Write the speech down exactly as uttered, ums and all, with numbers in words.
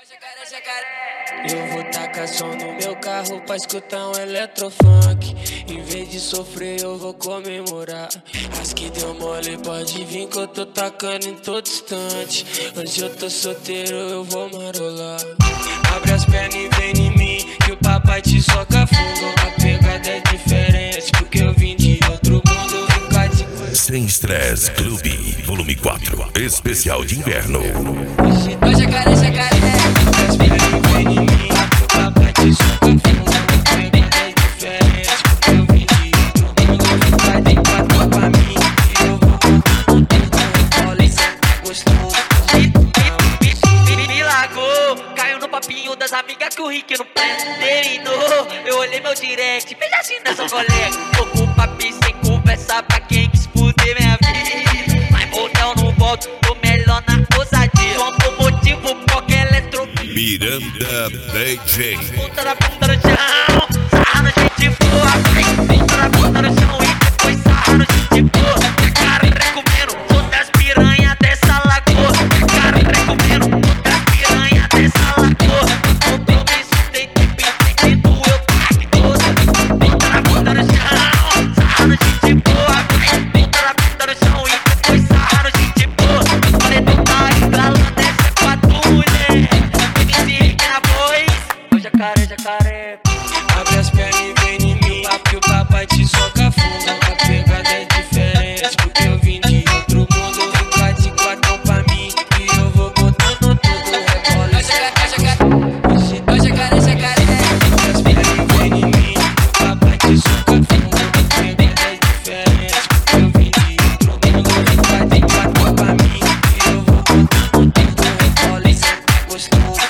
Eu vou tacar som no meu carro pra escutar um eletrofunk. Em vez de sofrer eu vou comemorar. As que deu mole pode vir que eu tô tacando em todo instante. Hoje eu tô solteiro, eu vou marolar. Abre as pernas e vem em mim, que o papai te soca fundo. A pegada é diferente, porque eu vim de outro mundo. Sem Stress Clube, volume quatro, especial de inverno. Hoje, hoje é cara, hoje é cara. Abre as pernas e vem em mim, que o papai te soca fundo. A pegada é diferente, porque eu vim de outro mundo. Vai ter quatro pra mim, e eu vou contando tudo. Olha, isso é gostoso. Me largou, caiu no papinho das amigas que o Rick não terminou. Eu olhei meu direct, fez assim nessa colega. Tô com o papi sem conversa pra quem quis fuder minha vida. Mas motel não volto, tô melhor na ousadia. Automotivo, qualquer eletro. Miranda D J. Ponta na bunda no chão, sarra no gente boa. Ponta na bunda no chão e depois sarra no gente boa. Cara, recomendo, sou das piranha dessa lagoa. Cara, recomendo, sou das piranha dessa lagoa. Compromisso tem tempo infinito, eu pago toda. Ponta na bunda no chão, sarra no gente boa. Ponta na bunda no chão e depois sarra no gente boa. Preto tá embalando essa quatro mulher. M C Rick na voz, o jacaré, jacaré. Abre as pernas e vem em mim, que o papai te soca fundo. A pegada é diferente, porque eu vim de outro mundo. Fica de quatro pra mim, e eu vou botando tudo. Rebola, hoje, hoje é cara, hoje é cara. Abre as pernas e vem em mim, que o papai te soca fundo. A pegada é diferente, porque eu vim de outro mundo. Fica de quatro pra mim, e eu vou botando tudo. Rebola, isso é gostoso.